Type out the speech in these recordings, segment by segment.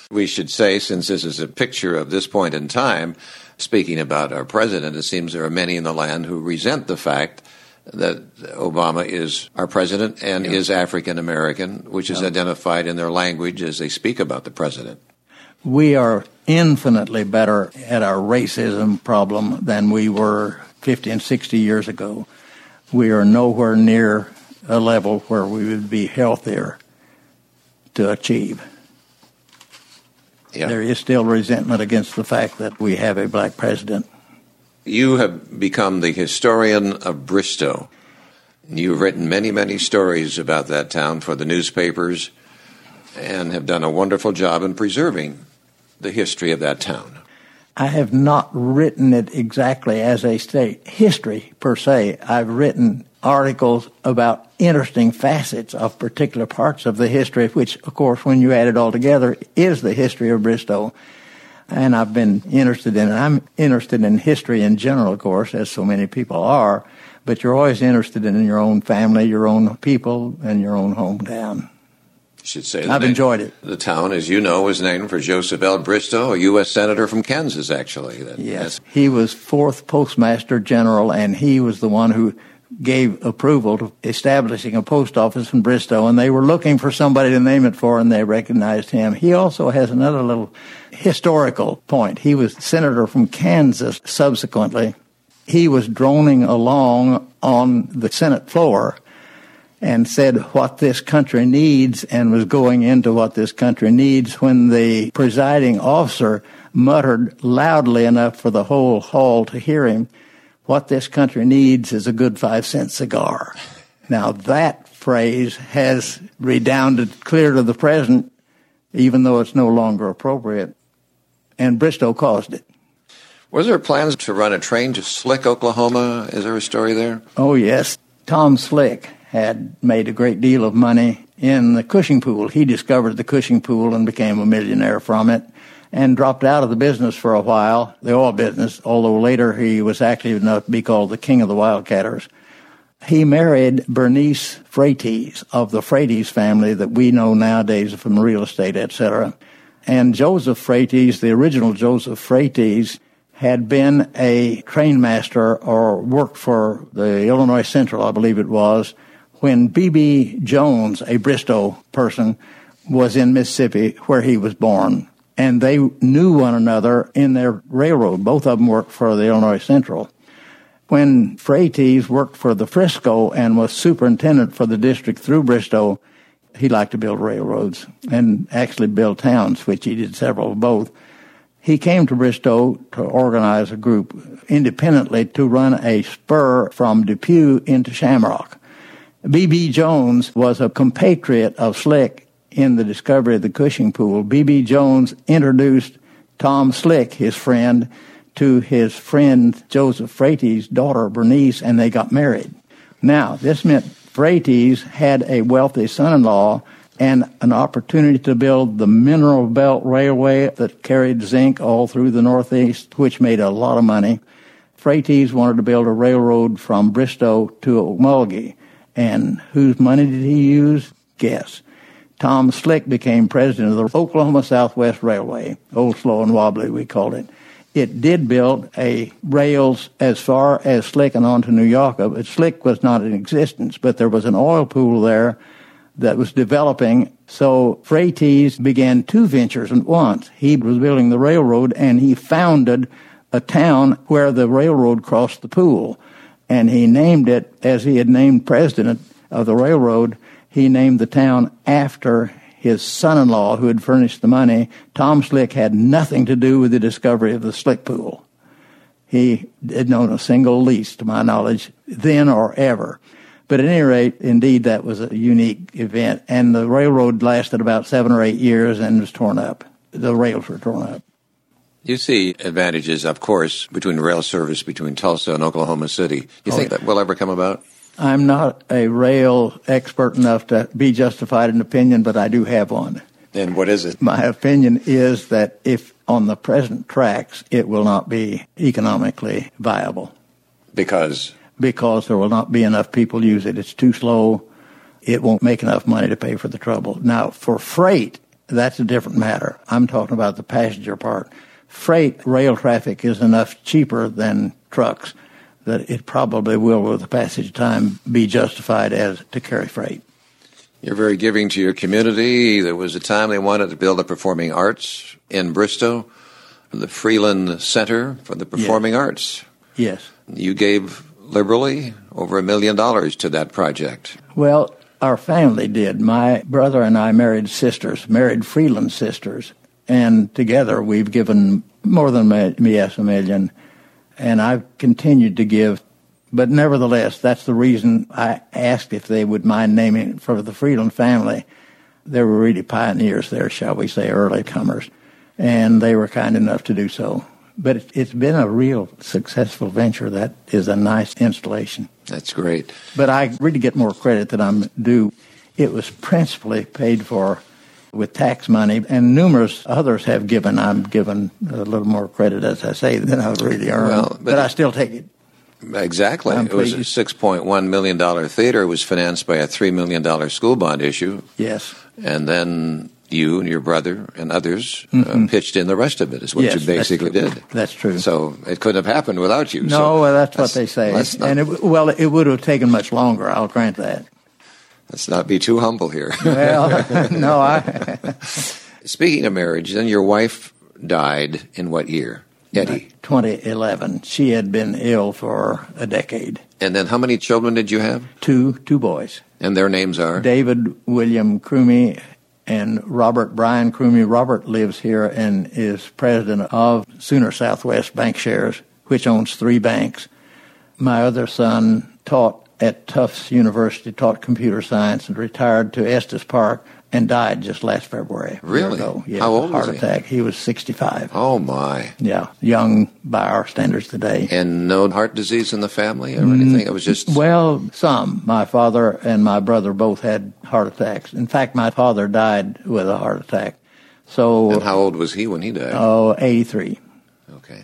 We should say, since this is a picture of this point in time, speaking about our president, it seems there are many in the land who resent the fact that Obama is our president and is African American, which is identified in their language as they speak about the president. We are infinitely better at our racism problem than we were 50 and 60 years ago. We are nowhere near a level where we would be healthier to achieve. Yeah. There is still resentment against the fact that we have a black president. You have become the historian of Bristow. You've written many, many stories about that town for the newspapers and have done a wonderful job in preserving the history of that town. I have not written it exactly as a state history per se. I've written articles about interesting facets of particular parts of the history, which, of course, when you add it all together, is the history of Bristow. And I've been interested in it. I'm interested in history in general, of course, as so many people are, but you're always interested in your own family, your own people, and your own hometown. Should say I've enjoyed it. The town, as you know, was named for Joseph L. Bristow, a U.S. Senator from Kansas, actually. Yes. He was 4th Postmaster General, and he was the one who gave approval to establishing a post office in Bristow, and they were looking for somebody to name it for, and they recognized him. He also has another little historical point. He was senator from Kansas subsequently. He was droning along on the Senate floor and said what this country needs, and was going into what this country needs when the presiding officer muttered loudly enough for the whole hall to hear him, "What this country needs is a good 5-cent cigar." Now that phrase has redounded clear to the present, even though it's no longer appropriate, and Bristow caused it. Was there plans to run a train to Slick, Oklahoma? Is there a story there? Oh, yes. Tom Slick had made a great deal of money in the Cushing Pool. He discovered the Cushing Pool and became a millionaire from it, and dropped out of the business for a while, the oil business, although later he was active enough to be called the king of the wildcatters. He married Bernice Freites of the Freites family that we know nowadays from real estate, etc. And Joseph Freites, the original Joseph Freites, had been a train master or worked for the Illinois Central, I believe it was, when B.B. Jones, a Bristow person, was in Mississippi where he was born. And they knew one another in their railroad. Both of them worked for the Illinois Central. When Freites worked for the Frisco and was superintendent for the district through Bristow, he liked to build railroads and actually build towns, which he did several of both. He came to Bristow to organize a group independently to run a spur from Depew into Shamrock. B.B. Jones was a compatriot of Slick in the discovery of the Cushing Pool. B.B. Jones introduced Tom Slick, his friend, to his friend Joseph Freites' daughter Bernice, and they got married. Now, this meant Freites had a wealthy son-in-law and an opportunity to build the Mineral Belt Railway that carried zinc all through the Northeast, which made a lot of money. Freites wanted to build a railroad from Bristow to Okmulgee. And whose money did he use? Guess. Tom Slick became president of the Oklahoma Southwest Railway. Old, slow, and wobbly, we called it. It did build a rails as far as Slick and on to New York. But Slick was not in existence, but there was an oil pool there that was developing. So Freites began two ventures at once. He was building the railroad, and he founded a town where the railroad crossed the pool. And he named it, as he had named president of the railroad, he named the town after his son-in-law who had furnished the money. Tom Slick had nothing to do with the discovery of the Slick Pool. He didn't own a single lease, to my knowledge, then or ever. But at any rate, indeed, that was a unique event. And the railroad lasted about 7 or 8 years and was torn up. The rails were torn up. You see advantages, of course, between rail service between Tulsa and Oklahoma City. You think that will ever come about? I'm not a rail expert enough to be justified in opinion, but I do have one. And what is it? My opinion is that if on the present tracks, it will not be economically viable. Because? Because there will not be enough people use it. It's too slow. It won't make enough money to pay for the trouble. Now, for freight, that's a different matter. I'm talking about the passenger part. Freight rail traffic is enough cheaper than trucks that it probably will, with the passage time, be justified as to carry freight. You're very giving to your community. There was a time they wanted to build a performing arts in Bristow, the Freeland Center for the Performing Arts. Yes. You gave liberally over $1 million to that project. Well, our family did. My brother and I married Freeland sisters, and together we've given more than $1 million, and I've continued to give. But nevertheless, that's the reason I asked if they would mind naming it for the Freeland family. They were really pioneers there, shall we say, early comers, and they were kind enough to do so. But it's been a real successful venture. That is a nice installation. That's great. But I really get more credit than I'm due. It was principally paid for with tax money, and numerous others have given. I'm given a little more credit, as I say, than I've really earned. Well, but I still take it. Exactly. It was a $6.1 million theater. It was financed by a $3 million school bond issue. Yes. And then you and your brother and others pitched in the rest of it, is what you basically did. That's true. So it couldn't have happened without you. No, so well, that's what they say. And it would have taken much longer, I'll grant that. Let's not be too humble here. Well, no, Speaking of marriage, then your wife died in what year? Eddie. 2011. She had been ill for a decade. And then how many children did you have? Two boys. And their names are? David William Crumey and Robert Brian Crumey. Robert lives here and is president of Sooner Southwest Bank Shares, which owns 3 banks. My other son taught at Tufts University, taught computer science, and retired to Estes Park and died just last February. Really? Yeah, how old was he? Heart attack. He was 65. Oh, my. Yeah, young by our standards today. And no heart disease in the family or anything? It was just... Well, some. My father and my brother both had heart attacks. In fact, my father died with a heart attack. So. And how old was he when he died? Oh, 83. Okay.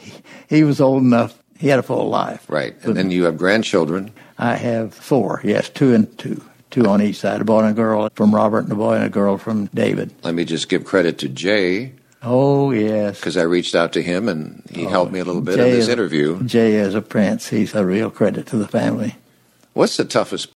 He was old enough. He had a full life. Right. And then you have grandchildren. I have 4, yes, 2 and 2. 2 on each side, a boy and a girl from Robert and a boy and a girl from David. Let me just give credit to Jay. Oh, yes. Because I reached out to him and he helped me a little bit in this interview. Jay is a prince. He's a real credit to the family. What's the toughest